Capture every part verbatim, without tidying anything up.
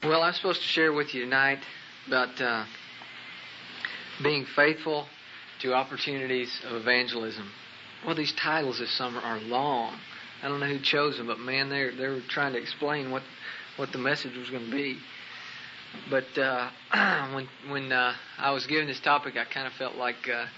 Well, I'm supposed to share with you tonight about uh, being faithful to opportunities of evangelism. Well, these titles this summer are long. I don't know who chose them, but man, they they were trying to explain what what the message was going to be. But uh, when when uh, I was given this topic, I kind of felt like uh,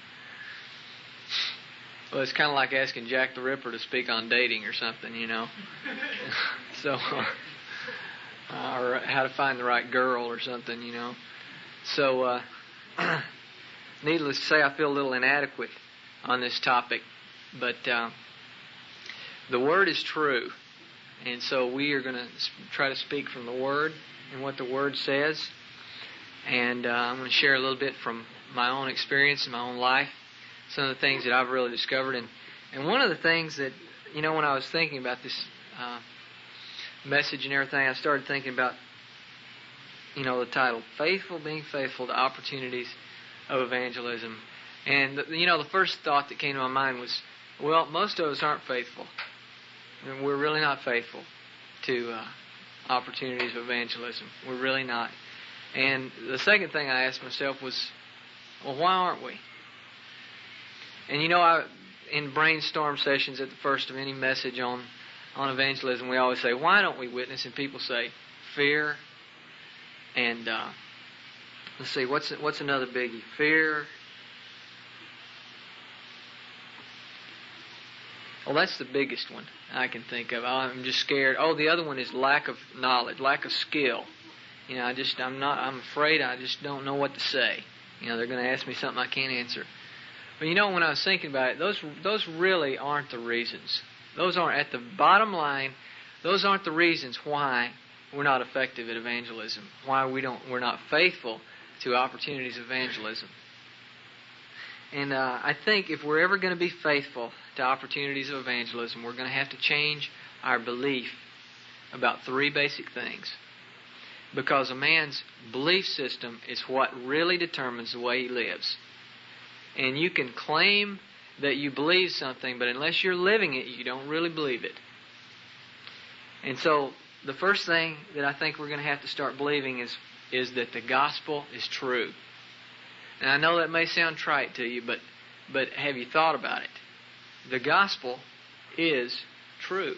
well, it's kind of like asking Jack the Ripper to speak on dating or something, you know. so. Uh, Uh, or how to find the right girl or something, you know. So, uh, needless to say, I feel a little inadequate on this topic. But uh, the Word is true. And so we are going to try to speak from the Word and what the Word says. And uh, I'm going to share a little bit from my own experience in my own life, some of the things that I've really discovered. And, and one of the things that, you know, when I was thinking about this uh message and everything, I started thinking about, you know, the title, Faithful, Being Faithful to Opportunities of Evangelism. And, you know, the first thought that came to my mind was, well, most of us aren't faithful. I mean, we're really not faithful to uh, opportunities of evangelism. We're really not. And the second thing I asked myself was, well, why aren't we? And, you know, I in brainstorm sessions at the first of any message on On evangelism, we always say, why don't we witness? And people say, fear. And uh, let's see, what's what's another biggie? Fear. Well, that's the biggest one I can think of. I'm just scared. Oh, the other one is lack of knowledge, lack of skill. You know, I just, I'm not, I'm afraid I just don't know what to say. You know, they're going to ask me something I can't answer. But you know, when I was thinking about it, those those really aren't the reasons. Those aren't, at the bottom line, those aren't the reasons why we're not effective at evangelism, why we don't, we're not faithful to opportunities of evangelism. And uh, I think if we're ever going to be faithful to opportunities of evangelism, we're going to have to change our belief about three basic things. Because a man's belief system is what really determines the way he lives. And you can claim that you believe something, but unless you're living it, you don't really believe it. And so, the first thing that I think we're going to have to start believing is is that the gospel is true. And I know that may sound trite to you, but but have you thought about it? The gospel is true.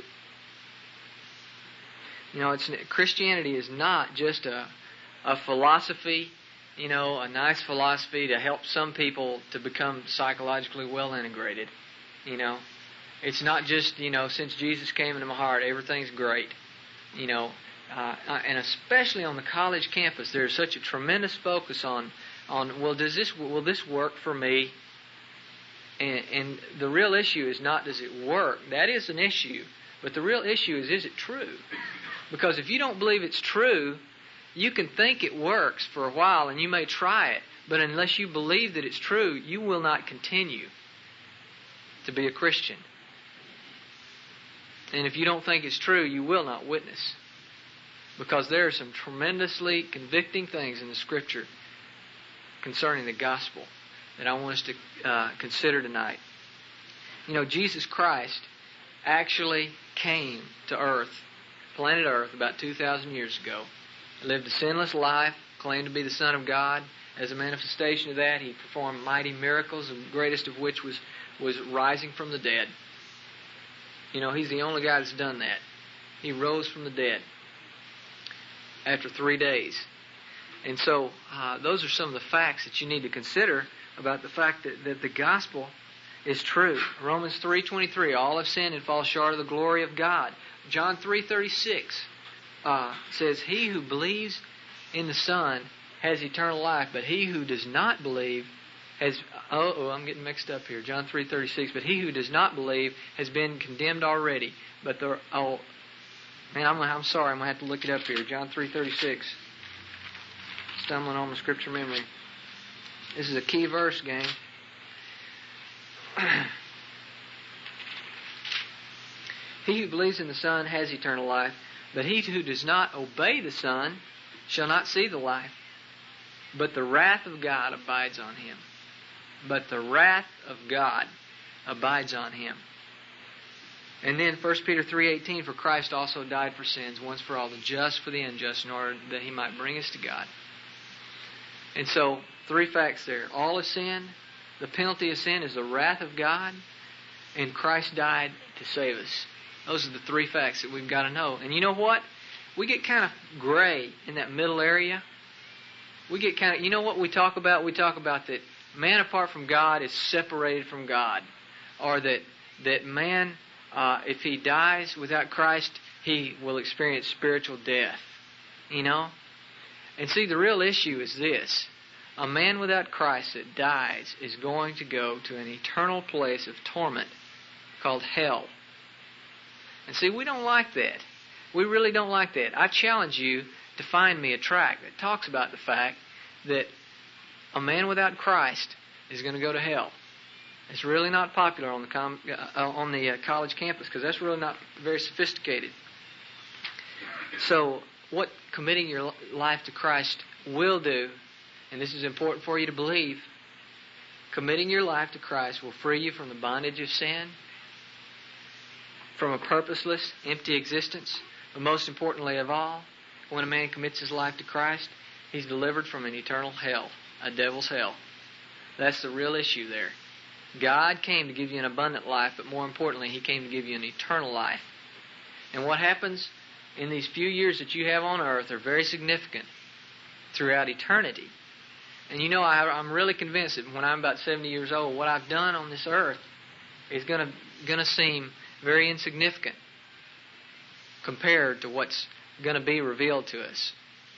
You know, it's Christianity is not just a a philosophy. You know, a nice philosophy to help some people to become psychologically well integrated. You know, it's not just, you know, since Jesus came into my heart, everything's great. You know, uh, and especially on the college campus, there's such a tremendous focus on, on well, does this will this work for me? And, and the real issue is not does it work. That is an issue, but the real issue is is it true? Because if you don't believe it's true, you can think it works for a while and you may try it, but unless you believe that it's true, you will not continue to be a Christian. And if you don't think it's true, you will not witness. Because there are some tremendously convicting things in the Scripture concerning the gospel that I want us to uh, consider tonight. You know, Jesus Christ actually came to earth, planet Earth, about two thousand years ago. He lived a sinless life, claimed to be the Son of God. As a manifestation of that, he performed mighty miracles, the greatest of which was, was rising from the dead. You know, he's the only guy that's done that. He rose from the dead after three days. And so, uh, those are some of the facts that you need to consider about the fact that, that the gospel is true. Romans three twenty-three, all have sinned and fall short of the glory of God. John three thirty-six. Uh, says, he who believes in the Son has eternal life, but he who does not believe has, oh, oh I'm getting mixed up here, John three thirty-six, but he who does not believe has been condemned already. But the, oh, man, I'm, I'm sorry, I'm going to have to look it up here, John three thirty-six, stumbling on my scripture memory. This is a key verse, gang. He who believes in the Son has eternal life, but he who does not obey the Son shall not see the life, but the wrath of God abides on him. But the wrath of God abides on him. And then First Peter three eighteen, for Christ also died for sins, once for all, the just for the unjust, in order that He might bring us to God. And so, three facts there. All of sin, the penalty of sin is the wrath of God, and Christ died to save us. Those are the three facts that we've got to know. And you know what? We get kind of gray in that middle area. We get kind of, you know what we talk about? We talk about that man apart from God is separated from God. Or that, that man, uh, if he dies without Christ, he will experience spiritual death. You know? And see, the real issue is this. A man without Christ that dies is going to go to an eternal place of torment called hell. And see, we don't like that. We really don't like that. I challenge you to find me a tract that talks about the fact that a man without Christ is going to go to hell. It's really not popular on the com- uh, on the uh, college campus because that's really not very sophisticated. So, what committing your life to Christ will do, and this is important for you to believe, committing your life to Christ will free you from the bondage of sin, from a purposeless, empty existence. But most importantly of all, when a man commits his life to Christ, he's delivered from an eternal hell, a devil's hell. That's the real issue there. God came to give you an abundant life, but more importantly, He came to give you an eternal life. And what happens in these few years that you have on earth are very significant throughout eternity. And you know, I, I'm really convinced that when I'm about seventy years old, what I've done on this earth is going to going to seem very insignificant compared to what's going to be revealed to us.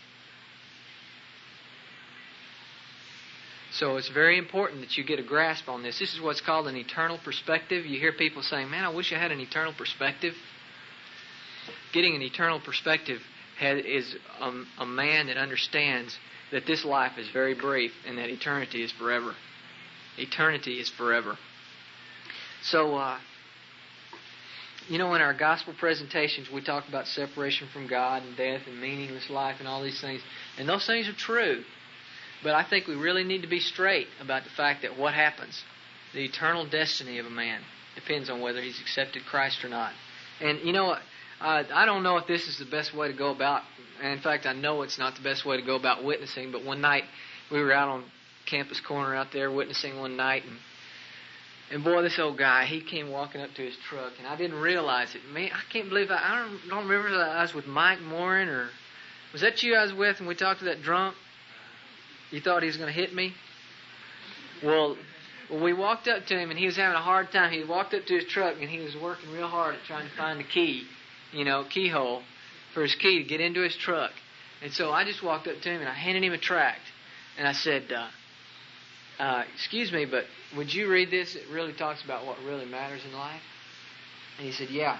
So it's very important that you get a grasp on this. This is what's called an eternal perspective. You hear people saying, man, I wish I had an eternal perspective. Getting an eternal perspective has, is a, a man that understands that this life is very brief and that eternity is forever. Eternity is forever. So, uh, you know, in our gospel presentations, we talk about separation from God and death and meaningless life and all these things. And those things are true. But I think we really need to be straight about the fact that what happens, the eternal destiny of a man, depends on whether he's accepted Christ or not. And, you know, uh, I don't know if this is the best way to go about, and in fact, I know it's not the best way to go about witnessing, but one night we were out on campus corner out there witnessing one night, and And boy, this old guy, he came walking up to his truck, and I didn't realize it. Man, I can't believe I, I don't, don't remember that I was with Mike Morin, or was that you I was with and we talked to that drunk? You thought he was going to hit me? Well, well, we walked up to him, and he was having a hard time. He walked up to his truck, and he was working real hard at trying to find the key, you know, keyhole for his key to get into his truck. And so I just walked up to him, and I handed him a tract, and I said, uh, uh, excuse me, but would you read this? It really talks about what really matters in life. And he said, yeah.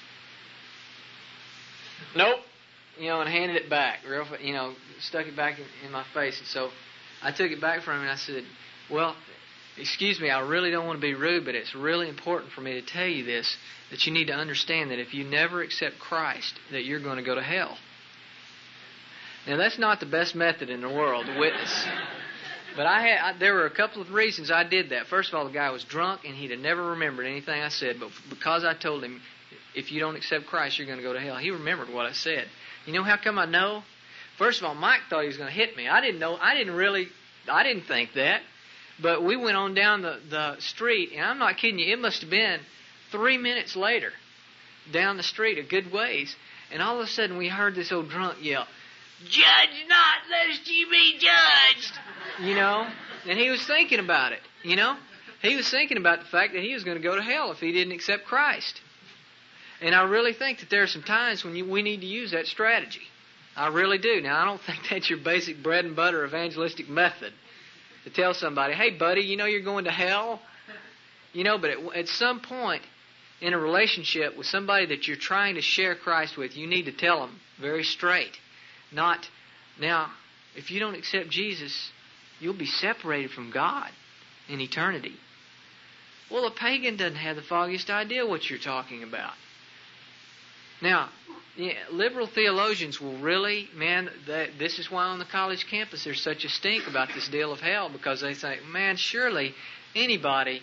Nope. You know, and handed it back, real, you know, stuck it back in, in my face. And so I took it back from him, and I said, well, excuse me, I really don't want to be rude, but it's really important for me to tell you this, that you need to understand that if you never accept Christ, that you're going to go to hell. Now, that's not the best method in the world to witness. But I had, I, there were a couple of reasons I did that. First of all, the guy was drunk, and he'd have never remembered anything I said. But because I told him, if you don't accept Christ, you're going to go to hell, he remembered what I said. You know how come I know? First of all, Mike thought he was going to hit me. I didn't know. I didn't really, I didn't think that. But we went on down the, the street, and I'm not kidding you, it must have been three minutes later, down the street a good ways, and all of a sudden we heard this old drunk yell, "Judge not, lest ye be judged!" You know? And he was thinking about it, you know? He was thinking about the fact that he was going to go to hell if he didn't accept Christ. And I really think that there are some times when you, we need to use that strategy. I really do. Now, I don't think that's your basic bread and butter evangelistic method to tell somebody, hey, buddy, you know you're going to hell? You know, but at, at some point in a relationship with somebody that you're trying to share Christ with, you need to tell them very straight. Not, now, if you don't accept Jesus, you'll be separated from God in eternity. Well, a pagan doesn't have the foggiest idea what you're talking about. Now, yeah, liberal theologians will really, man, that, this is why on the college campus there's such a stink about this deal of hell, because they think, man, surely anybody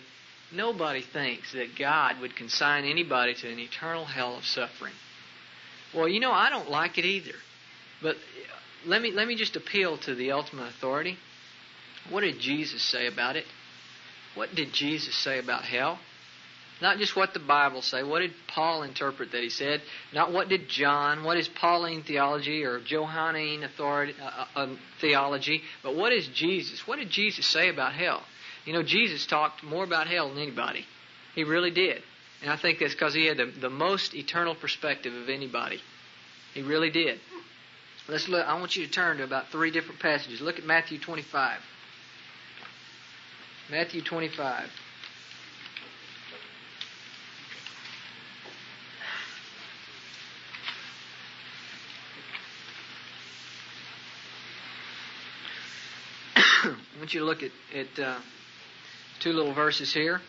Nobody thinks that God would consign anybody to an eternal hell of suffering. Well, you know, I don't like it either. But let me let me just appeal to the ultimate authority. What did Jesus say about it? What did Jesus say about hell? Not just what the Bible say. What did Paul interpret that he said? Not what did John, what is Pauline theology or Johannine authority, uh, uh, theology, but what is Jesus? What did Jesus say about hell? You know, Jesus talked more about hell than anybody. He really did. And I think that's because he had the, the most eternal perspective of anybody. He really did. Let's look. I want you to turn to about three different passages. Look at Matthew twenty-five. Matthew twenty-five. I want you to look at, at uh, two little verses here.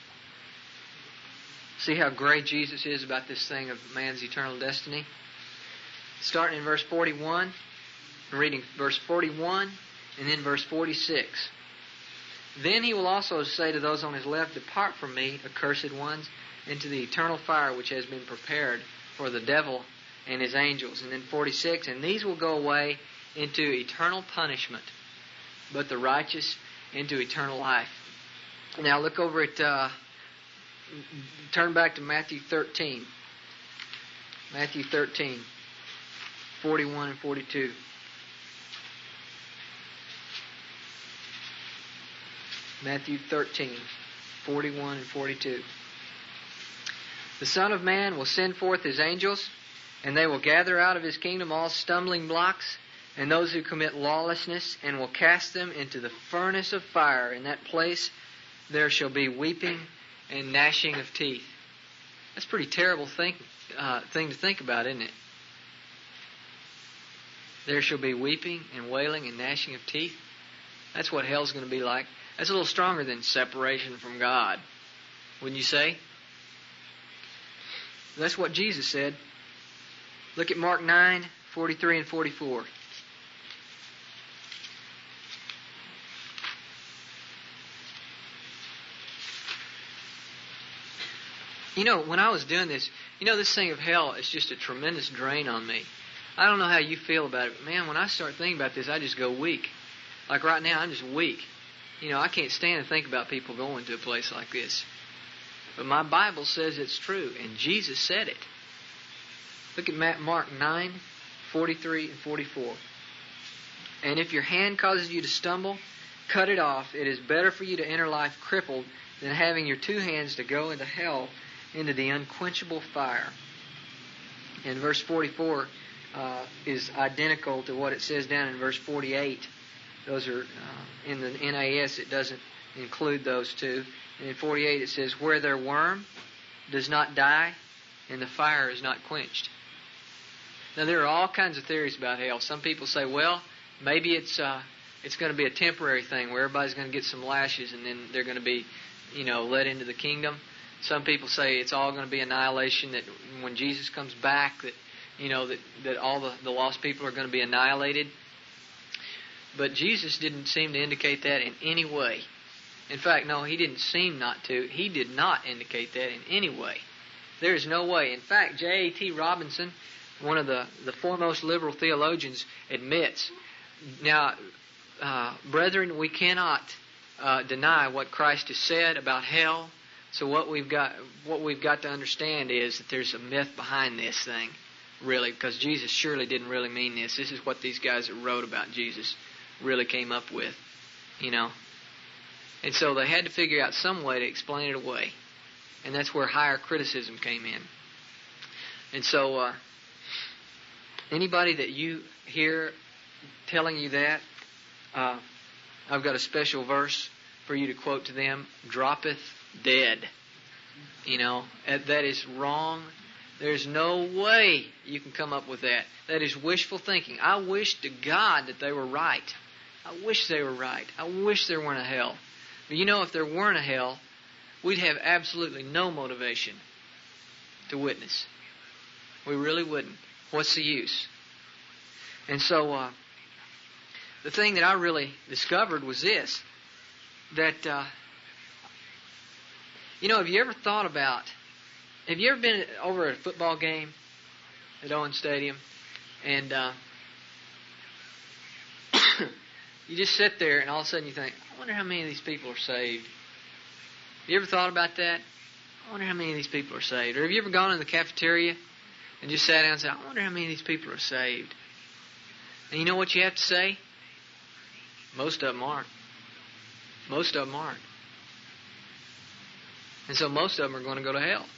See how great Jesus is about this thing of man's eternal destiny. Starting in verse forty-one, reading verse forty-one, and then verse forty-six. Then he will also say to those on his left, Depart from me, accursed ones, into the eternal fire which has been prepared for the devil and his angels. And then forty-six, And these will go away into eternal punishment, but the righteous into eternal life. Now look over at, uh, turn back to Matthew thirteen. Matthew thirteen, forty-one and forty-two. Matthew thirteen, forty-one and forty-two. The Son of Man will send forth his angels, and they will gather out of his kingdom all stumbling blocks and those who commit lawlessness, and will cast them into the furnace of fire. In that place there shall be weeping and gnashing of teeth. That's a pretty terrible thing, uh, thing to think about, isn't it? There shall be weeping and wailing and gnashing of teeth. That's what hell's going to be like. That's a little stronger than separation from God, wouldn't you say? That's what Jesus said. Look at Mark nine, forty-three and forty-four. You know, when I was doing this, you know, this thing of hell is just a tremendous drain on me. I don't know how you feel about it, but man, when I start thinking about this, I just go weak. Like right now, I'm just weak. You know, I can't stand to think about people going to a place like this. But my Bible says it's true, and Jesus said it. Look at Mark nine, forty-three and forty-four. And if your hand causes you to stumble, cut it off. It is better for you to enter life crippled than having your two hands to go into hell, into the unquenchable fire. And verse forty-four uh, is identical to what it says down in verse forty-eight. Those are, uh, in the N A S, it doesn't include those two. And in forty-eight it says, Where their worm does not die, and the fire is not quenched. Now there are all kinds of theories about hell. Some people say, well, maybe it's uh, it's going to be a temporary thing where everybody's going to get some lashes and then they're going to be, you know, led into the kingdom. Some people say it's all going to be annihilation, that when Jesus comes back, that, you know, that, that all the, the lost people are going to be annihilated. But Jesus didn't seem to indicate that in any way. In fact, no, he didn't seem not to. He did not indicate that in any way. There is no way. In fact, J A T Robinson, one of the, the foremost liberal theologians, admits, now, uh, brethren, we cannot uh, deny what Christ has said about hell. So what we've got, what we've got to understand is that there's a myth behind this thing, really, because Jesus surely didn't really mean this. This is what these guys that wrote about Jesus really came up with, you know. And so they had to figure out some way to explain it away. And that's where higher criticism came in. And so uh, anybody that you hear telling you that, uh, I've got a special verse for you to quote to them. Droppeth dead. You know, that is wrong. There's no way you can come up with that. That is wishful thinking. I wish to God that they were right. I wish they were right. I wish there weren't a hell. But you know, if there weren't a hell, we'd have absolutely no motivation to witness. We really wouldn't. What's the use? And so, uh, the thing that I really discovered was this, that uh, You know, have you ever thought about, have you ever been over at a football game at Owen Stadium, and uh, you just sit there and all of a sudden you think, I wonder how many of these people are saved. You ever thought about that? I wonder how many of these people are saved. Or have you ever gone in the cafeteria and just sat down and said, I wonder how many of these people are saved. And you know what you have to say? Most of them aren't. Most of them aren't. And so most of them are going to go to hell.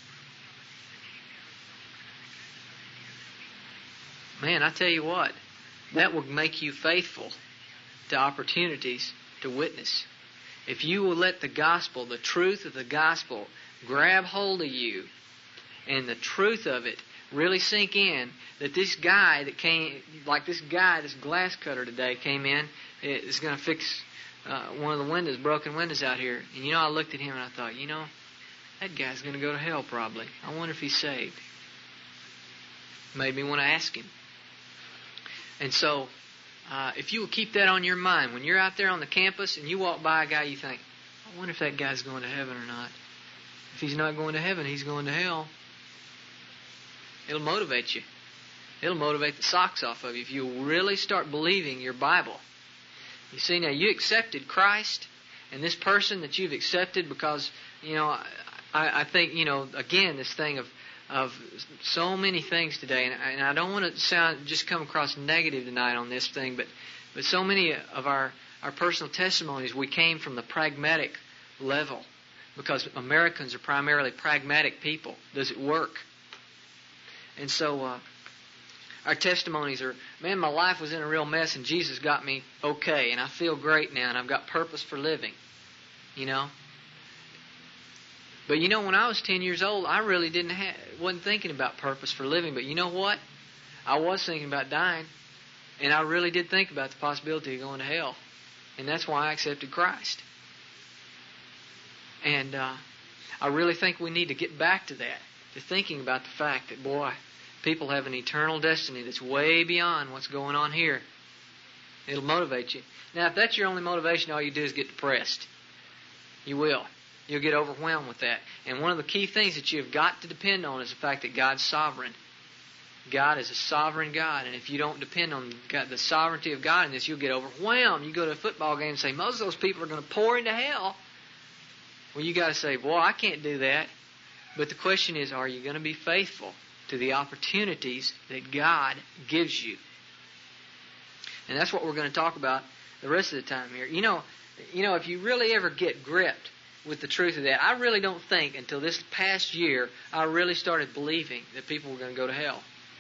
Man, I tell you what, that will make you faithful to opportunities to witness. If you will let the gospel, the truth of the gospel, grab hold of you, and the truth of it really sink in, that this guy that came, like this guy, this glass cutter today came in, is going to fix uh, one of the windows, broken windows out here. And you know, I looked at him and I thought, you know, that guy's going to go to hell probably. I wonder if he's saved. Made me want to ask him. And so, uh, if you will keep that on your mind, when you're out there on the campus and you walk by a guy, you think, I wonder if that guy's going to heaven or not. If he's not going to heaven, he's going to hell. It'll motivate you. It'll motivate the socks off of you if you really start believing your Bible. You see, now you accepted Christ, and this person that you've accepted because, you know, I, I think, you know, again, this thing of of so many things today, and I, and I don't want to sound just come across negative tonight on this thing, but but so many of our our personal testimonies, we came from the pragmatic level because Americans are primarily pragmatic people. Does it work? And so uh, our testimonies are, man, my life was in a real mess, and Jesus got me okay, and I feel great now, and I've got purpose for living. You know. But you know, when I was ten years old, I really didn't have, wasn't thinking about purpose for living. But you know what? I was thinking about dying, and I really did think about the possibility of going to hell, and that's why I accepted Christ. And uh, I really think we need to get back to that, to thinking about the fact that, boy, people have an eternal destiny that's way beyond what's going on here. It'll motivate you. Now, if that's your only motivation, all you do is get depressed. You will. You'll get overwhelmed with that. And one of the key things that you've got to depend on is the fact that God's sovereign. God is a sovereign God. And if you don't depend on God, the sovereignty of God in this, you'll get overwhelmed. You go to a football game and say, most of those people are going to pour into hell. Well, you got to say, boy, I can't do that. But the question is, are you going to be faithful to the opportunities that God gives you? And that's what we're going to talk about the rest of the time here. You know, you know, if you really ever get gripped with the truth of that, I really don't think until this past year I really started believing that people were going to go to hell.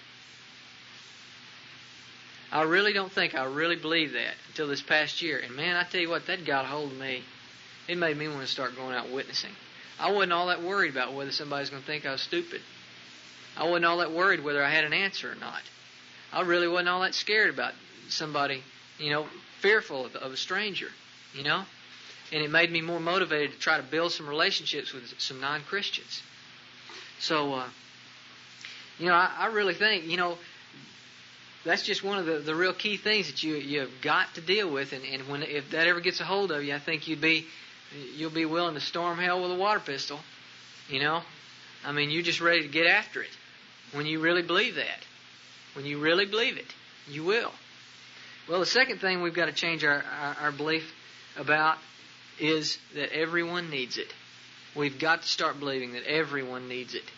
I really don't think I really believed that until this past year. And man, I tell you what, that got a hold of me. It made me want to start going out witnessing. I wasn't all that worried about whether somebody's going to think I was stupid. I wasn't all that worried whether I had an answer or not. I really wasn't all that scared about somebody, you know, fearful of, of a stranger, you know. And it made me more motivated to try to build some relationships with some non-Christians. So, uh, you know, I, I really think, you know, that's just one of the, the real key things that you you've got to deal with. And, and when if that ever gets a hold of you, I think you'd be you'll be willing to storm hell with a water pistol. You know, I mean, you're just ready to get after it. When you really believe that, when you really believe it, you will. Well, the second thing we've got to change our our, our belief about is that everyone needs it. We've got to start believing that everyone needs it.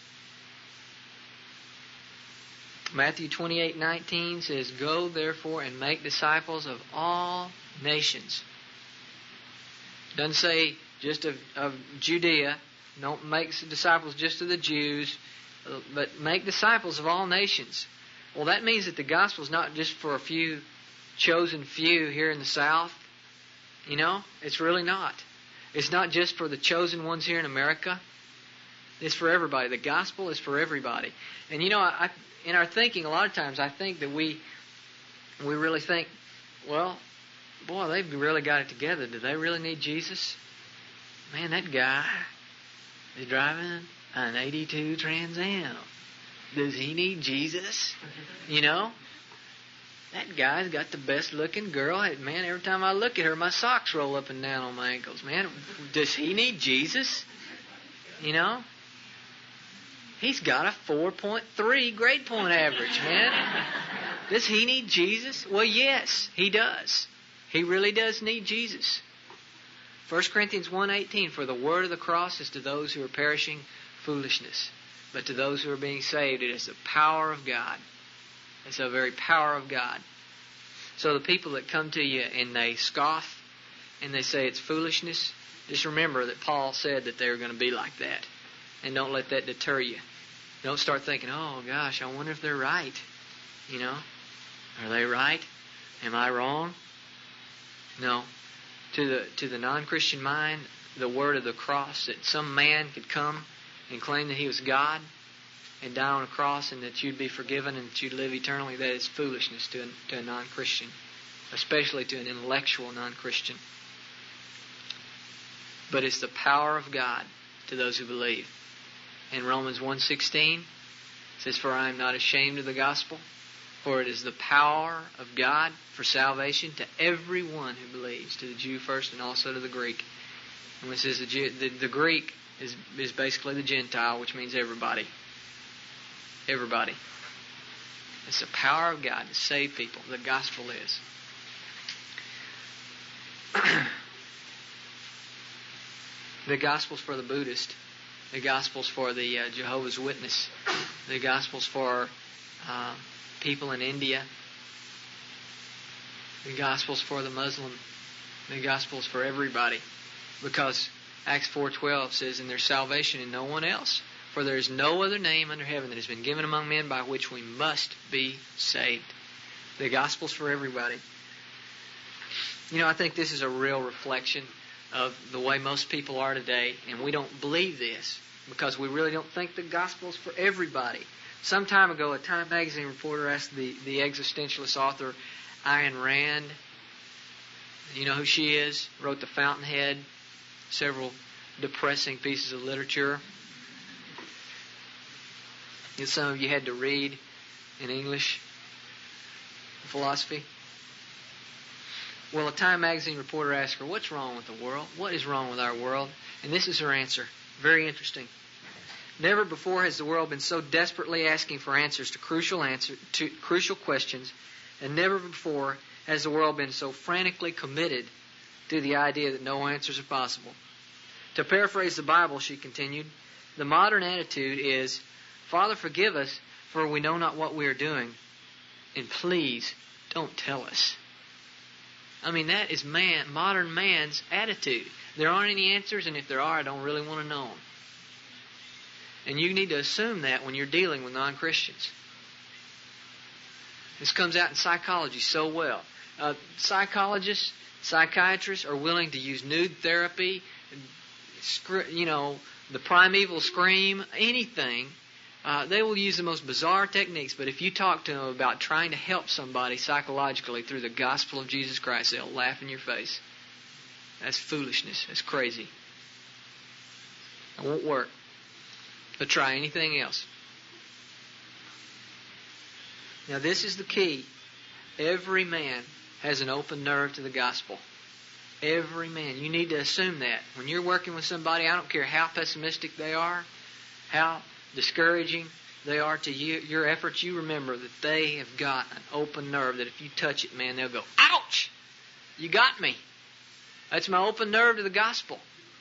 Matthew twenty-eight nineteen says, "Go therefore and make disciples of all nations." Doesn't say just of, of Judea. Don't make disciples just of the Jews, but make disciples of all nations. Well, that means that the gospel is not just for a few chosen few here in the South. You know, it's really not. It's not just for the chosen ones here in America. It's for everybody. The gospel is for everybody. And you know, I, in our thinking, a lot of times I think that we we really think, well, boy, they've really got it together. Do they really need Jesus? Man, that guy is driving an eighty-two Trans Am. Does he need Jesus? You know? That guy's got the best looking girl. Man, every time I look at her, my socks roll up and down on my ankles. Man, does he need Jesus? You know? He's got a four point three grade point average, man. Does he need Jesus? Well, yes, he does. He really does need Jesus. First Corinthians one eighteen, for the word of the cross is to those who are perishing foolishness, but to those who are being saved, it is the power of God. It's the very power of God. So the people that come to you and they scoff and they say it's foolishness, just remember that Paul said that they're going to be like that. And don't let that deter you. Don't start thinking, oh gosh, I wonder if they're right. You know? Are they right? Am I wrong? No. To the to the non-Christian mind, the word of the cross, that some man could come and claim that he was God and die on a cross and that you'd be forgiven and that you'd live eternally, that is foolishness to a, to a non-Christian, especially to an intellectual non-Christian. But it's the power of God to those who believe. In Romans one sixteen, it says, for I am not ashamed of the gospel, for it is the power of God for salvation to everyone who believes, to the Jew first and also to the Greek. And when it says the, Jew, the, the Greek is, is basically the Gentile, which means everybody. Everybody. It's the power of God to save people. The gospel is. The gospel's for the Buddhist. The gospel's for the uh, Jehovah's Witness. The gospel's for uh, people in India. The gospel's for the Muslim. The gospel's for everybody. Because Acts four twelve says, and there's salvation in no one else. For there is no other name under heaven that has been given among men by which we must be saved. The gospel's for everybody. You know, I think this is a real reflection of the way most people are today, and we don't believe this because we really don't think the gospel's for everybody. Some time ago, a Time magazine reporter asked the, the existentialist author Ayn Rand, you know who she is, wrote The Fountainhead, several depressing pieces of literature that some of you had to read in English philosophy. Well, a Time magazine reporter asked her, what's wrong with the world? What is wrong with our world? And this is her answer. Very interesting. Never before has the world been so desperately asking for answers to crucial answer to crucial questions, and never before has the world been so frantically committed to the idea that no answers are possible. To paraphrase the Bible, she continued, the modern attitude is, Father, forgive us, for we know not what we are doing, and please don't tell us. I mean, that is man, modern man's attitude. There aren't any answers, and if there are, I don't really want to know them. And you need to assume that when you're dealing with non-Christians. This comes out in psychology so well. Uh, psychologists, psychiatrists are willing to use nude therapy, you know, the primeval scream, anything. Uh, they will use the most bizarre techniques, but if you talk to them about trying to help somebody psychologically through the gospel of Jesus Christ, they'll laugh in your face. That's foolishness. That's crazy. It won't work. But try anything else. Now this is the key. Every man has an open nerve to the gospel. Every man. You need to assume that. When you're working with somebody, I don't care how pessimistic they are, how discouraging they are to you, your efforts, you remember that they have got an open nerve that if you touch it, man, they'll go, ouch! You got me. That's my open nerve to the gospel.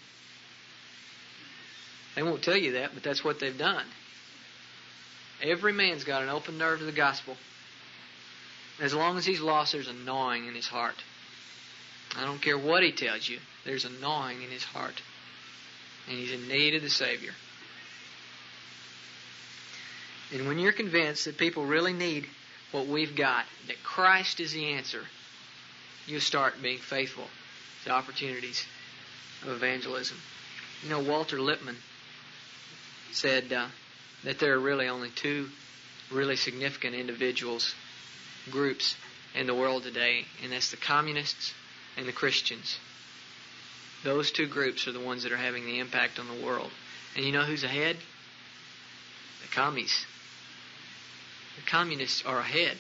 They won't tell you that, but that's what they've done. Every man's got an open nerve to the gospel. As long as he's lost, there's a gnawing in his heart. I don't care what he tells you, there's a gnawing in his heart. And he's in need of the Savior. And when you're convinced that people really need what we've got, that Christ is the answer, you'll start being faithful to opportunities of evangelism. You know, Walter Lippmann said uh, that there are really only two really significant individuals, groups in the world today, and that's the communists and the Christians. Those two groups are the ones that are having the impact on the world. And you know who's ahead? The commies. The communists are ahead.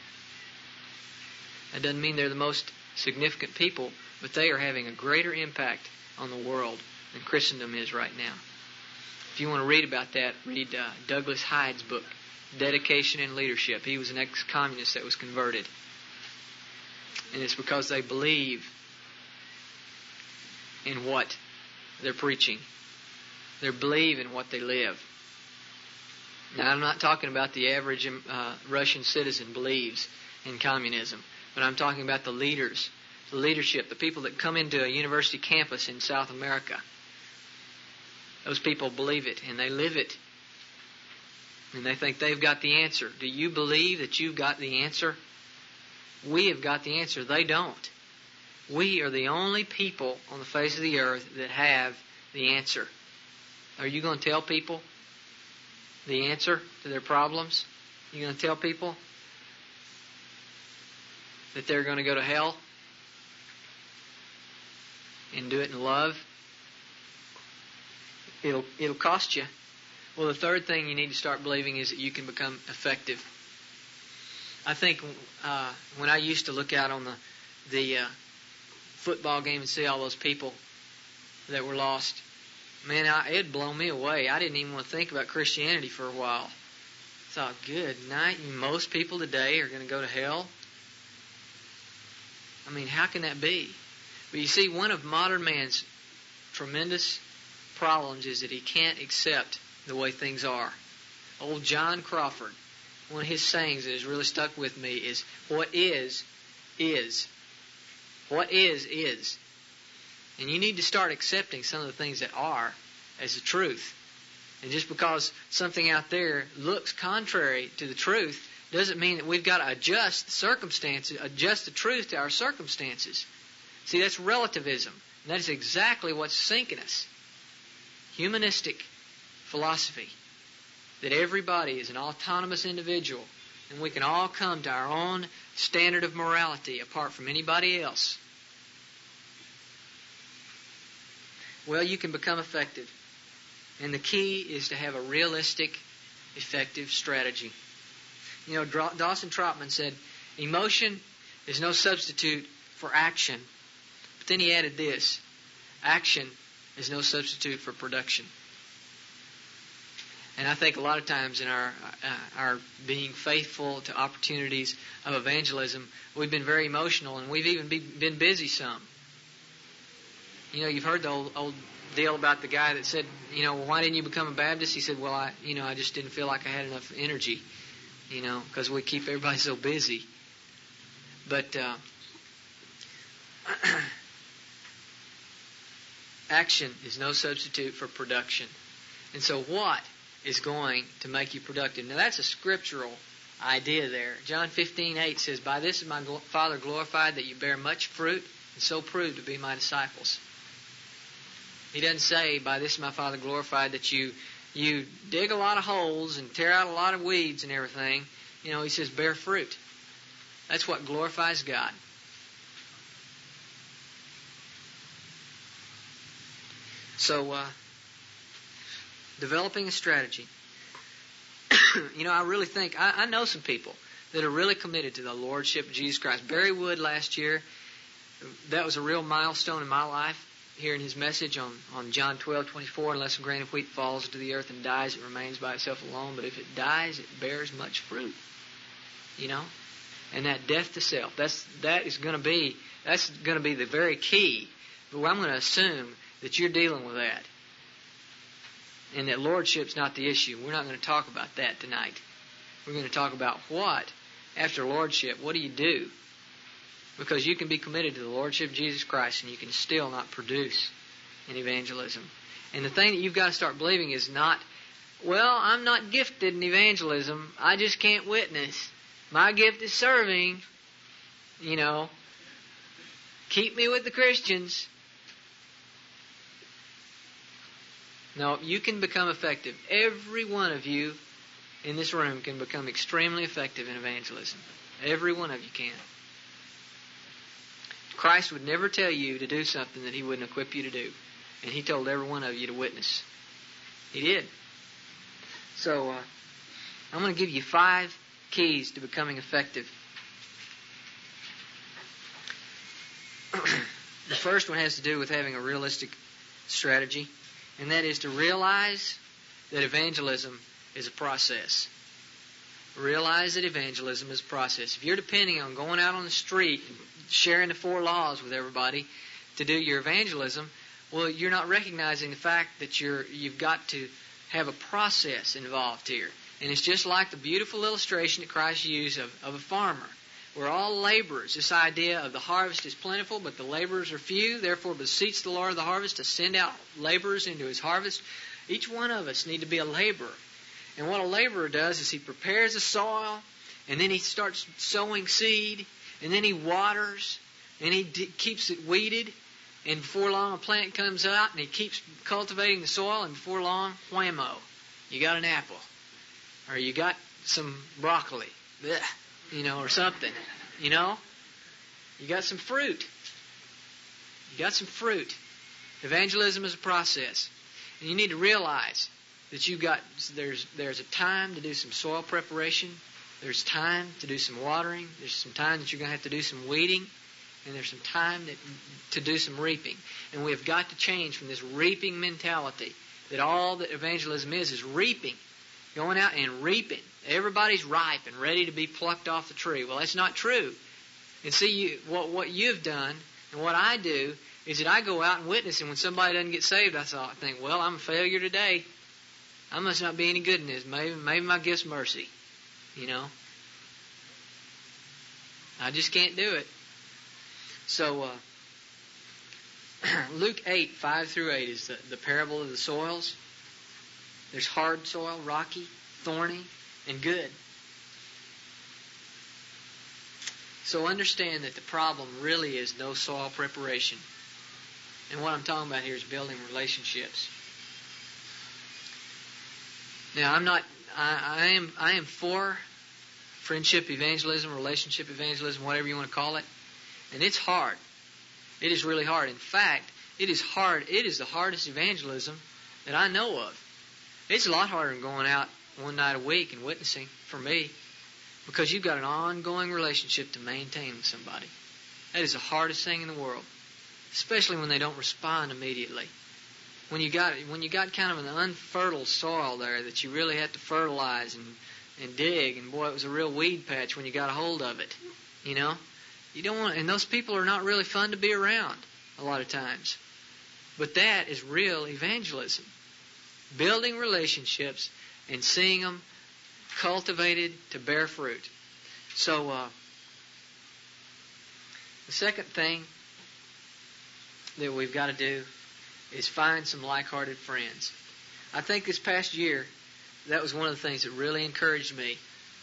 That doesn't mean they're the most significant people, but they are having a greater impact on the world than Christendom is right now. If you want to read about that, read uh, Douglas Hyde's book, Dedication and Leadership. He was an ex-communist that was converted. And it's because they believe in what they're preaching. They believe in what they live. Now, I'm not talking about the average uh, Russian citizen believes in communism, but I'm talking about the leaders, the leadership, the people that come into a university campus in South America. Those people believe it, and they live it. And they think they've got the answer. Do you believe that you've got the answer? We have got the answer. They don't. We are the only people on the face of the earth that have the answer. Are you going to tell people the answer to their problems? You going to tell people that they're going to go to hell and do it in love? It'll it'll cost you. Well, the third thing you need to start believing is that you can become effective. I think uh, when I used to look out on the the uh, football game and see all those people that were lost, man, I, it'd blow me away. I didn't even want to think about Christianity for a while. I thought, good night. Most people today are going to go to hell. I mean, how can that be? But you see, one of modern man's tremendous problems is that he can't accept the way things are. Old John Crawford, one of his sayings that has really stuck with me is, what is, is. What is, is. And you need to start accepting some of the things that are as the truth. And just because something out there looks contrary to the truth doesn't mean that we've got to adjust the circumstances, adjust the truth to our circumstances. See, that's relativism. And that is exactly what's sinking us. Humanistic philosophy. That everybody is an autonomous individual and we can all come to our own standard of morality apart from anybody else. Well, you can become effective. And the key is to have a realistic, effective strategy. You know, Dawson Trotman said, emotion is no substitute for action. But then he added this, action is no substitute for production. And I think a lot of times in our uh, our being faithful to opportunities of evangelism, we've been very emotional and we've even be, been busy some. You know, you've heard the old, old deal about the guy that said, you know, well, why didn't you become a Baptist? He said, well, I, you know, I just didn't feel like I had enough energy, you know, because we keep everybody so busy. But uh, action is no substitute for production. And so what is going to make you productive? Now that's a scriptural idea there. John fifteen eight says, by this is my Father glorified, that you bear much fruit, and so prove to be my disciples. He doesn't say, by this is my Father glorified, that you you dig a lot of holes and tear out a lot of weeds and everything. You know, he says, bear fruit. That's what glorifies God. So, uh, developing a strategy. You know, I really think, I, I know some people that are really committed to the Lordship of Jesus Christ. Barry Wood last year, that was a real milestone in my life, hearing his message on, on John twelve twenty-four, unless a grain of wheat falls to the earth and dies, it remains by itself alone, but if it dies, it bears much fruit. You know? And that death to self, that's that is going to be, that's going to be the very key. But I'm going to assume that you're dealing with that. And that lordship's not the issue. We're not going to talk about that tonight. We're going to talk about what, after lordship, what do you do? Because you can be committed to the lordship of Jesus Christ and you can still not produce in evangelism. And the thing that you've got to start believing is not, well, I'm not gifted in evangelism. I just can't witness. My gift is serving. You know, keep me with the Christians. No, you can become effective. Every one of you in this room can become extremely effective in evangelism. Every one of you can. Christ would never tell you to do something that He wouldn't equip you to do. And He told every one of you to witness. He did. So, uh, I'm going to give you five keys to becoming effective. The first one has to do with having a realistic strategy. And that is to realize that evangelism is a process. Realize that evangelism is a process. If you're depending on going out on the street and sharing the four laws with everybody to do your evangelism, well, you're not recognizing the fact that you're, you've got to have a process involved here. And it's just like the beautiful illustration that Christ used of, of a farmer. We're all laborers. This idea of the harvest is plentiful, but the laborers are few. Therefore, beseech the Lord of the harvest to send out laborers into his harvest. Each one of us need to be a laborer. And what a laborer does is he prepares the soil, and then he starts sowing seed, and then he waters, and he d- keeps it weeded. And before long, a plant comes out, and he keeps cultivating the soil, and before long, whammo, you got an apple. Or you got some broccoli, blech, you know, or something, you know. You got some fruit. You got some fruit. Evangelism is a process. And you need to realize that you've got, there's, there's a time to do some soil preparation. There's time to do some watering. There's some time that you're going to have to do some weeding. And there's some time that, to do some reaping. And we have got to change from this reaping mentality that all that evangelism is, is reaping. Going out and reaping. Everybody's ripe and ready to be plucked off the tree. Well, that's not true. And see, you, what, what you've done and what I do is that I go out and witness, and when somebody doesn't get saved, I thought, think, well, I'm a failure today. I must not be any good in this. Maybe, maybe my gift's mercy. You know? I just can't do it. So, uh, Luke eight, five through eight is the, the parable of the soils. There's hard soil, rocky, thorny, and good. So understand that the problem really is no soil preparation. And what I'm talking about here is building relationships. Now, I'm not, I, I am, I am for friendship evangelism, relationship evangelism, whatever you want to call it. And it's hard. It is really hard. In fact, it is hard. It is the hardest evangelism that I know of. It's a lot harder than going out one night a week and witnessing for me, because you've got an ongoing relationship to maintain with somebody. That is the hardest thing in the world, especially when they don't respond immediately. When you got when you got kind of an unfertile soil there that you really have to fertilize and, and dig, and boy, it was a real weed patch when you got a hold of it. You know, you don't want, and those people are not really fun to be around a lot of times. But that is real evangelism. Building relationships and seeing them cultivated to bear fruit. So, uh, the second thing that we've got to do is find some like-hearted friends. I think this past year, that was one of the things that really encouraged me.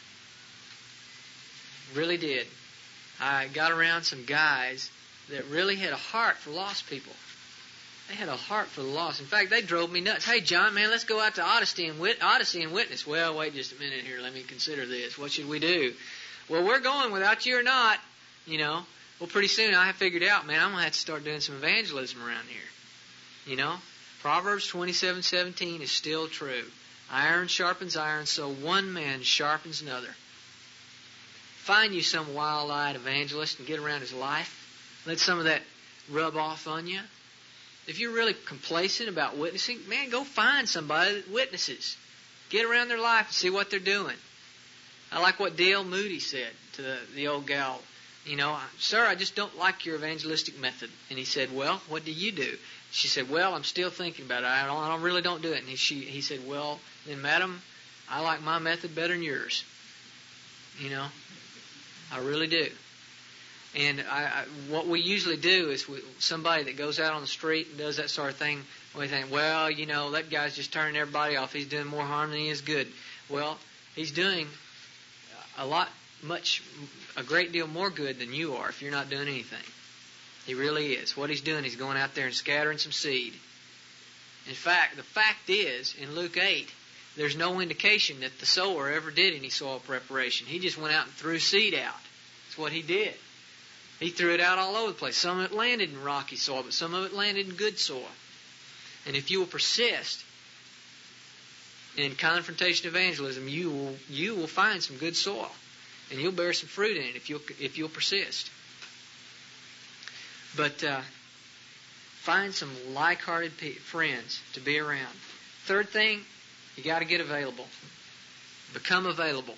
Really did. I got around some guys that really had a heart for lost people. They had a heart for the lost. In fact, they drove me nuts. Hey, John, man, let's go out to Odyssey and, wit- Odyssey and witness. Well, wait just a minute here. Let me consider this. What should we do? Well, we're going without you or not, you know. Well, pretty soon I figured out, man, I'm going to have to start doing some evangelism around here. You know, Proverbs twenty-seven seventeen is still true. Iron sharpens iron, so one man sharpens another. Find you some wild-eyed evangelist and get around his life. Let some of that rub off on you. If you're really complacent about witnessing, man, go find somebody that witnesses. Get around their life and see what they're doing. I like what Dale Moody said to the, the old gal. You know, sir, I just don't like your evangelistic method. And he said, well, what do you do? She said, well, I'm still thinking about it. I don't, I don't really don't do it. And he, she, he said, well, then, madam, I like my method better than yours. You know, I really do. And I, I, what we usually do is we, somebody that goes out on the street and does that sort of thing, we think, well, you know, that guy's just turning everybody off. He's doing more harm than he is good. Well, he's doing a lot, much, a great deal more good than you are if you're not doing anything. He really is. What he's doing, he's going out there and scattering some seed. In fact, the fact is, in Luke eight, there's no indication that the sower ever did any soil preparation. He just went out and threw seed out. That's what he did. He threw it out all over the place. Some of it landed in rocky soil, but some of it landed in good soil. And if you will persist in confrontation evangelism, you will you will find some good soil, and you'll bear some fruit in it if you'll if you'll persist. But uh, find some like-hearted pe- friends to be around. Third thing, You got to get available. Become available.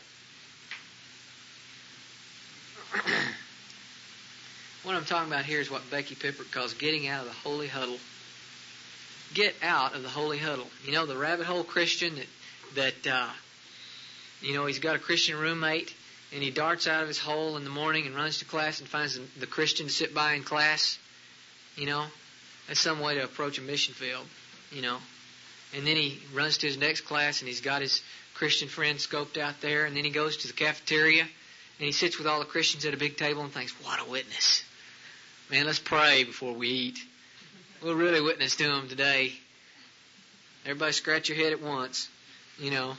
What I'm talking about here is what Becky Pippert calls getting out of the holy huddle. Get out of the holy huddle. You know, the rabbit hole Christian that, that uh, you know, he's got a Christian roommate and he darts out of his hole in the morning and runs to class and finds the, the Christian to sit by in class. You know, that's some way to approach a mission field, you know. And then he runs to his next class and he's got his Christian friend scoped out there, and then he goes to the cafeteria and he sits with all the Christians at a big table and thinks, what a witness. Man, let's pray before we eat. We'll really witness to him today. Everybody scratch your head at once, you know.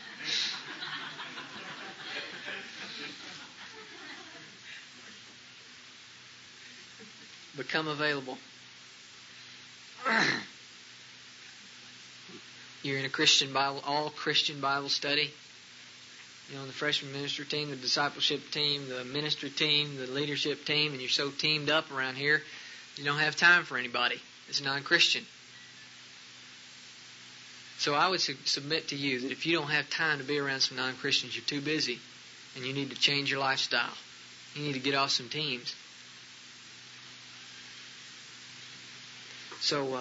Become available. You're in a Christian Bible, all Christian Bible study. You know, the freshman ministry team, the discipleship team, the ministry team, the leadership team, and you're so teamed up around here, you don't have time for anybody that's non-Christian. So I would su- submit to you that if you don't have time to be around some non-Christians, you're too busy, and you need to change your lifestyle. You need to get off some teams. So, uh,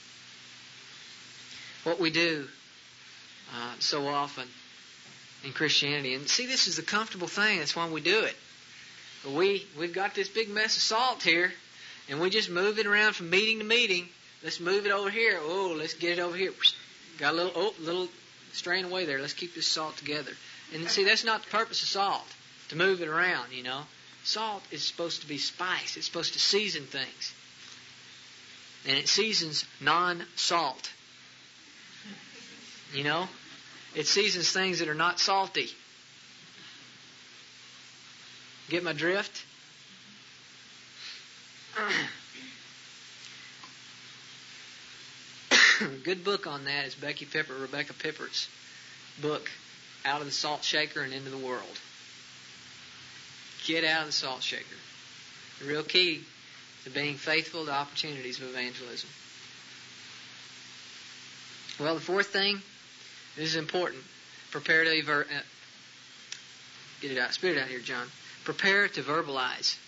what we do uh, so often in Christianity, and see, this is the comfortable thing. That's why we do it. But we we've got this big mess of salt here, and we just move it around from meeting to meeting. Let's move it over here. Oh, let's get it over here. Got a little oh, little strain away there. Let's keep this salt together. And see, that's not the purpose of salt, to move it around. You know, salt is supposed to be spice. It's supposed to season things, and it seasons non-salt. You know, it seasons things that are not salty. Get my drift? A good book on that is Becky Pippert, Rebecca Pippert's book, Out of the Salt Shaker and Into the World. Get out of the salt shaker. The real key to being faithful to opportunities of evangelism. Well, the fourth thing, this is important. Prepare to ver- uh, get it out. Spit it out here, John. Prepare to verbalize.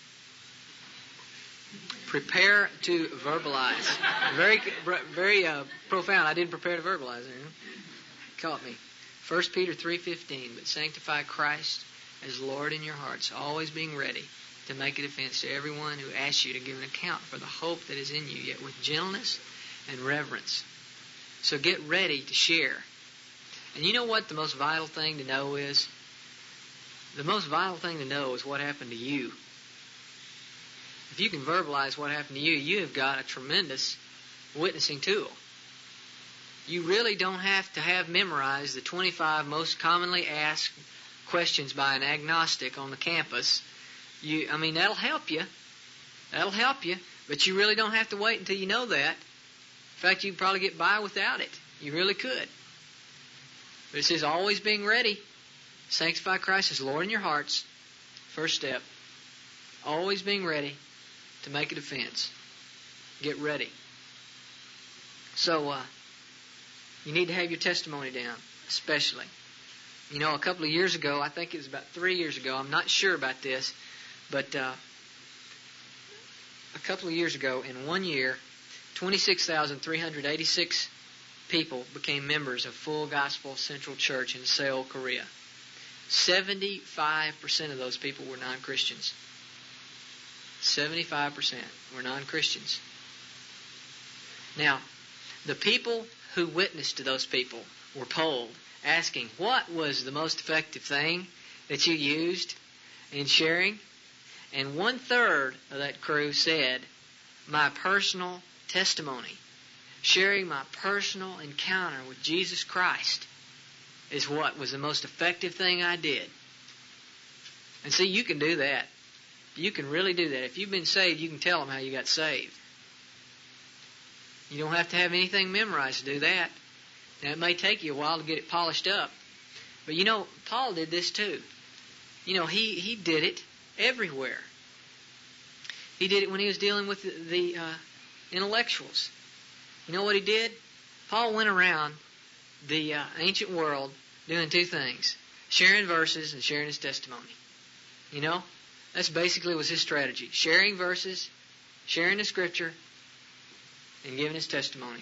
Prepare to verbalize. Very, very uh, profound. I didn't prepare to verbalize it. You know? Caught me. First Peter three fifteen. But sanctify Christ as Lord in your hearts, always being ready to make a defense to everyone who asks you to give an account for the hope that is in you, yet with gentleness and reverence. So get ready to share. And you know what the most vital thing to know is? The most vital thing to know is what happened to you. If you can verbalize what happened to you, you have got a tremendous witnessing tool. You really don't have to have memorized the twenty-five most commonly asked questions by an agnostic on the campus. You, I mean, that'll help you. That'll help you. But you really don't have to wait until you know that. In fact, you'd probably get by without it. You really could. But it says always being ready. Sanctify Christ as Lord in your hearts. First step. Always being ready to make a defense. Get ready. So, uh, you need to have your testimony down, especially. You know, a couple of years ago, I think it was about three years ago, I'm not sure about this, but uh, a couple of years ago, in one year, twenty-six thousand three hundred eighty-six people became members of Full Gospel Central Church in Seoul, Korea. seventy-five percent of those people were non-Christians. seventy-five percent were non-Christians. Now, the people who witnessed to those people were polled, asking, what was the most effective thing that you used in sharing? And one-third of that crew said, my personal testimony. Sharing my personal encounter with Jesus Christ is what was the most effective thing I did. And see, you can do that. You can really do that. If you've been saved, you can tell them how you got saved. You don't have to have anything memorized to do that. Now, it may take you a while to get it polished up. But you know, Paul did this too. You know, he, he did it everywhere. He did it when he was dealing with the, the uh, intellectuals. You know what he did? Paul went around the uh, ancient world doing two things: sharing verses and sharing his testimony. You know, that's basically was his strategy: sharing verses, sharing the Scripture, and giving his testimony.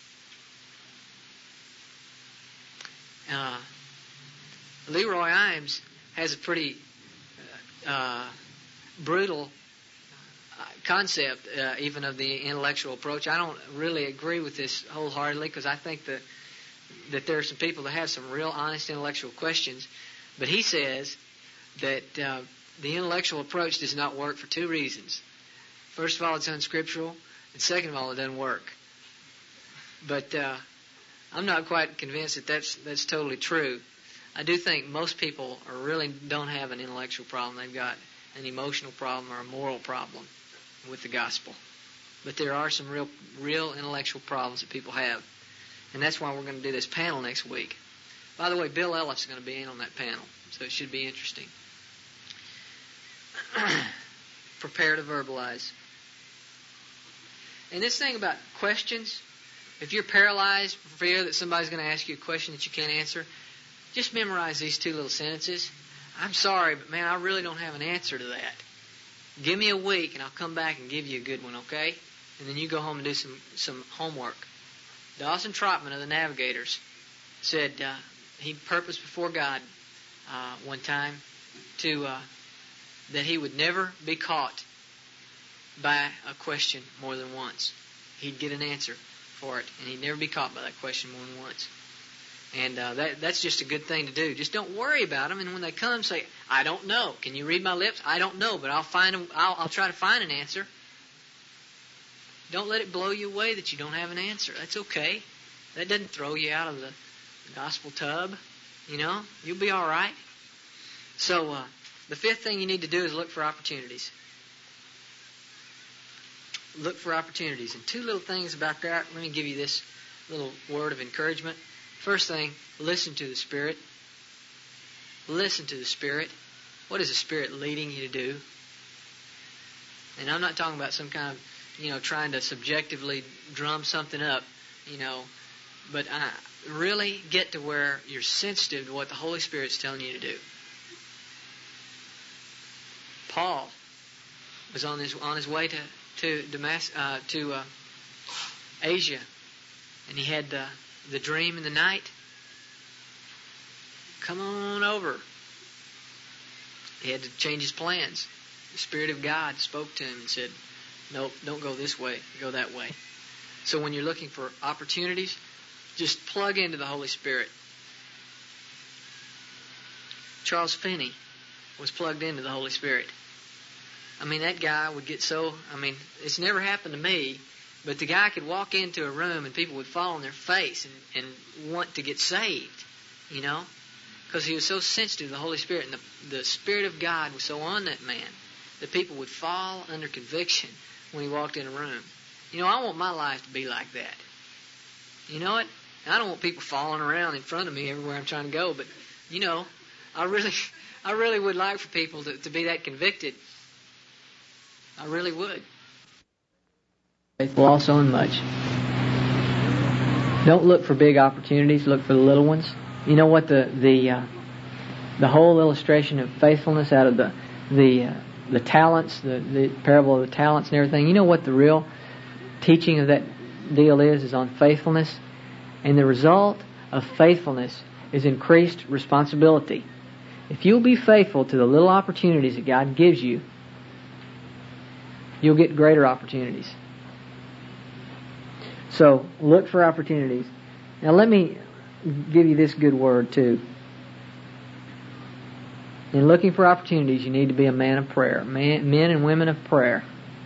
Uh, Leroy Imes has a pretty uh, brutal concept, uh, even of the intellectual approach. I don't really agree with this wholeheartedly, because I think that that there are some people that have some real honest intellectual questions. But he says that uh, the intellectual approach does not work for two reasons. First of all, it's unscriptural, and second of all, it doesn't work. But uh, I'm not quite convinced that that's that's totally true. I do think most people are really don't have an intellectual problem. They've got an emotional problem or a moral problem with the gospel. But there are some real real intellectual problems that people have. And that's why we're going to do this panel next week. By the way, Bill Ellis is going to be in on that panel, so it should be interesting. Prepare to verbalize. And this thing about questions, if you're paralyzed for fear that somebody's going to ask you a question that you can't answer, just memorize these two little sentences. I'm sorry, but man, I really don't have an answer to that. Give me a week and I'll come back and give you a good one, okay? And then you go home and do some, some homework. Dawson Trotman of the Navigators said uh, he purposed before God uh, one time to uh, that he would never be caught by a question more than once. He'd get an answer for it, and he'd never be caught by that question more than once. And uh, that, that's just a good thing to do. Just don't worry about them, and when they come, say, "I don't know. Can you read my lips? I don't know, but I'll find. A, I'll, I'll try to find an answer." Don't let it blow you away that you don't have an answer. That's okay. That doesn't throw you out of the gospel tub. You know, you'll be all right. So uh, the fifth thing you need to do is look for opportunities. Look for opportunities. And two little things about that. Let me give you this little word of encouragement. First thing, listen to the Spirit. Listen to the Spirit. What is the Spirit leading you to do? And I'm not talking about some kind of, you know, trying to subjectively drum something up, you know, but I really get to where you're sensitive to what the Holy Spirit's telling you to do. Paul was on his on his way to to Damas, uh, to uh, Asia, and he had the the dream in the night. Come on over. He had to change his plans. The Spirit of God spoke to him and said, "Nope, don't go this way. Go that way." So when you're looking for opportunities, just plug into the Holy Spirit. Charles Finney was plugged into the Holy Spirit. I mean, that guy would get so, I mean, it's never happened to me, but the guy could walk into a room and people would fall on their face and, and want to get saved, you know, because he was so sensitive to the Holy Spirit, and the, the Spirit of God was so on that man that people would fall under conviction when he walked in a room. You know, I want my life to be like that. You know what? I don't want people falling around in front of me everywhere I'm trying to go, but, you know, I really I really would like for people to, to be that convicted. I really would. Faithful also in much. Don't look for big opportunities, look for the little ones. You know what the the uh, the whole illustration of faithfulness out of the the uh, the talents, the, the parable of the talents and everything, you know what the real teaching of that deal is, is on faithfulness. And the result of faithfulness is increased responsibility. If you'll be faithful to the little opportunities that God gives you, you'll get greater opportunities. So, look for opportunities. Now let me give you this good word too. In looking for opportunities, you need to be a man of prayer. Man, men and women of prayer.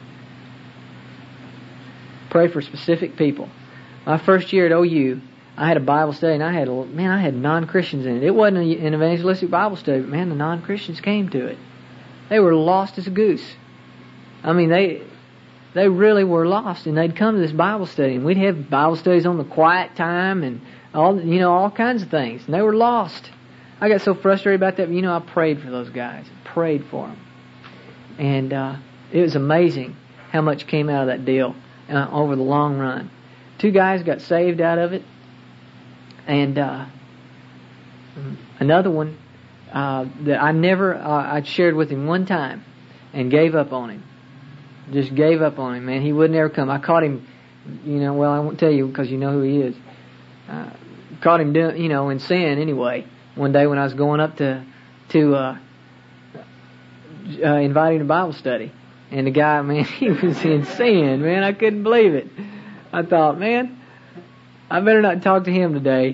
Pray for specific people. My first year at O U, I had a Bible study, and I had, man, I had non-Christians in it. It wasn't an evangelistic Bible study, but man, the non-Christians came to it. They were lost as a goose. I mean, they they really were lost, and they'd come to this Bible study, and we'd have Bible studies on the quiet time, and all, you know, all kinds of things, and they were lost. I got so frustrated about that, but, you know, I prayed for those guys. I prayed for them. And uh, it was amazing how much came out of that deal uh, over the long run. Two guys got saved out of it. And uh, another one uh, that I never, uh, I'd shared with him one time and gave up on him. Just gave up on him, man. He would never come. I caught him, you know, well, I won't tell you because you know who he is. Uh, caught him doing, you know, in sin anyway. One day when I was going up to, to, uh, uh, inviting a Bible study. And the guy, man, he was in sin, man. I couldn't believe it. I thought, man, I better not talk to him today.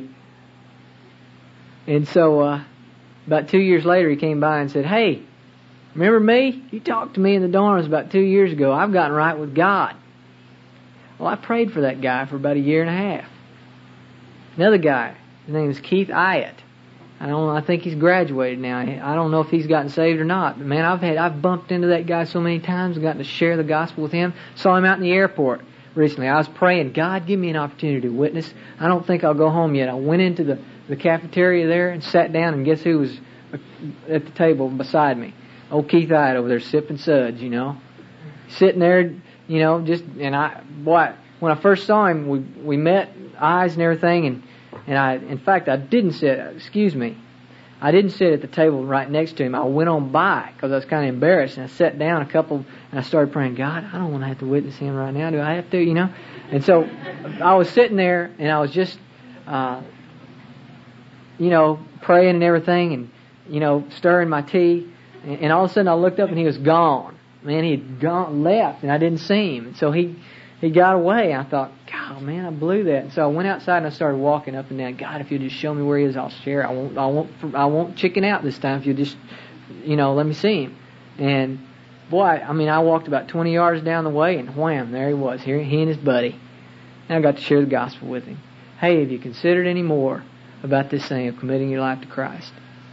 And so, uh, about two years later, he came by and said, hey, remember me? You talked to me in the dorms about two years ago. I've gotten right with God. Well, I prayed for that guy for about a year and a half. Another guy, his name is Keith Ayatt. I don't know, I think he's graduated now. I don't know if he's gotten saved or not. But man, I've had, I've bumped into that guy so many times, gotten to share the gospel with him. Saw him out in the airport recently. I was praying, God, give me an opportunity to witness. I don't think I'll go home yet. I went into the, the cafeteria there and sat down, and guess who was at the table beside me? Old Keith Ayatt over there sipping suds, you know. Sitting there, you know, just, and I, boy, when I first saw him, we, we met, eyes and everything, and, and I, in fact, I didn't sit, excuse me, I didn't sit at the table right next to him. I went on by because I was kind of embarrassed, and I sat down a couple, and I started praying, God, I don't want to have to witness him right now. Do I have to, you know? And so I was sitting there, and I was just, uh, you know, praying and everything, and, you know, stirring my tea, and, and all of a sudden I looked up, and he was gone. Man, he had gone, left, and I didn't see him. And so he, he got away. I thought, God, man, I blew that. And so I went outside and I started walking up and down. God, if you just show me where he is, I'll share. I won't, I won't, I won't chicken out this time. If you just, you know, let me see him. And boy, I mean, I walked about twenty yards down the way, and wham, there he was. Here, he and his buddy. And I got to share the gospel with him. Hey, have you considered any more about this thing of committing your life to Christ?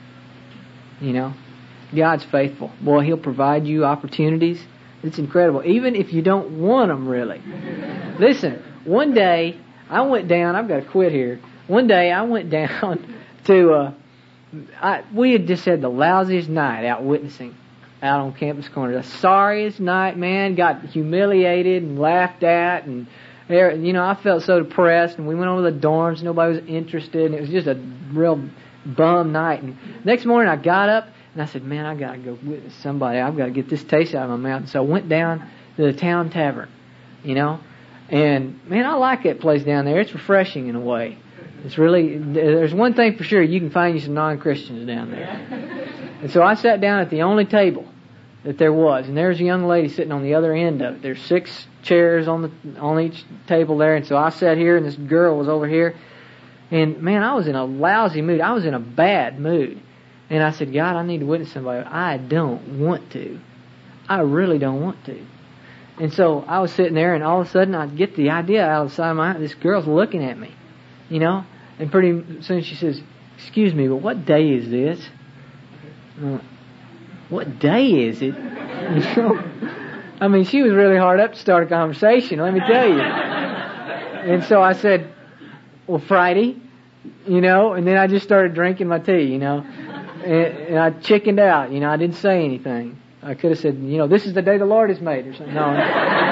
You know, God's faithful. Boy, he'll provide you opportunities. It's incredible. Even if you don't want them, really. Listen, one day, I went down, I've got to quit here. One day, I went down to, uh, I, we had just had the lousiest night out witnessing out on Campus Corner. The sorriest night, man. Got humiliated and laughed at, and, you know, I felt so depressed, and we went over the dorms, nobody was interested, and it was just a real bum night. And next morning, I got up, and I said, man, I got to go witness somebody. I've got to get this taste out of my mouth. And so I went down to the Town Tavern, you know. And, man, I like that place down there. It's refreshing in a way. It's really, there's one thing for sure. You can find you some non-Christians down there. And so I sat down at the only table that there was. And there's a young lady sitting on the other end of it. There's six chairs on the on each table there. And so I sat here, and this girl was over here. And, man, I was in a lousy mood. I was in a bad mood. And I said, God, I need to witness somebody. I don't want to. I really don't want to. And so I was sitting there, and all of a sudden I get the idea out of the side of my eye. This girl's looking at me, you know. And pretty soon she says, excuse me, but what day is this? And went, what day is it? You know? I mean, she was really hard up to start a conversation, let me tell you. And so I said, well, Friday, you know. And then I just started drinking my tea, you know. And, and I chickened out, you know. I didn't say anything. I could have said, you know, this is the day the Lord has made, or something. No,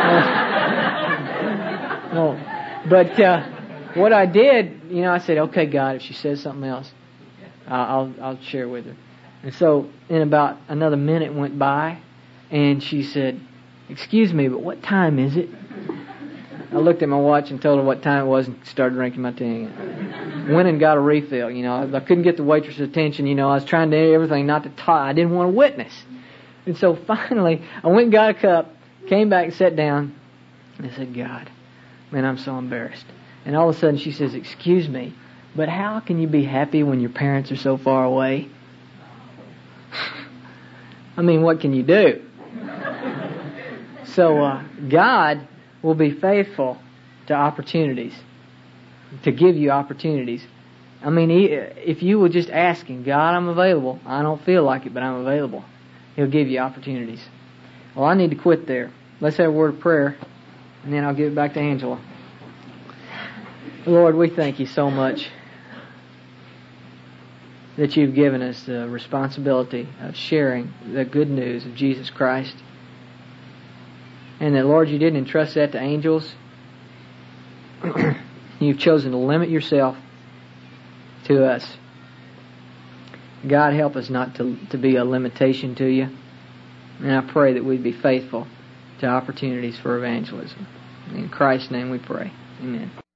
no. no. But uh, what I did, you know, I said, okay, God, if she says something else, I'll I'll share with her. And so, in about another minute went by, and she said, excuse me, but what time is it? I looked at my watch and told her what time it was, and started drinking my tea. Went and got a refill. You know, I couldn't get the waitress's attention. You know, I was trying to do everything not to talk. I didn't want to witness. And so finally, I went and got a cup, came back and sat down, and I said, God, man, I'm so embarrassed. And all of a sudden she says, excuse me, but how can you be happy when your parents are so far away? I mean, what can you do? So uh, God will be faithful to opportunities, to give you opportunities. I mean, if you would just ask Him, God, I'm available. I don't feel like it, but I'm available. He'll give you opportunities. Well, I need to quit there. Let's have a word of prayer, and then I'll give it back to Angela. Lord, we thank You so much that You've given us the responsibility of sharing the good news of Jesus Christ. And that, Lord, You didn't entrust that to angels. You've chosen to limit Yourself to us. God, help us not to, to be a limitation to you. And I pray that we'd be faithful to opportunities for evangelism. In Christ's name we pray. Amen.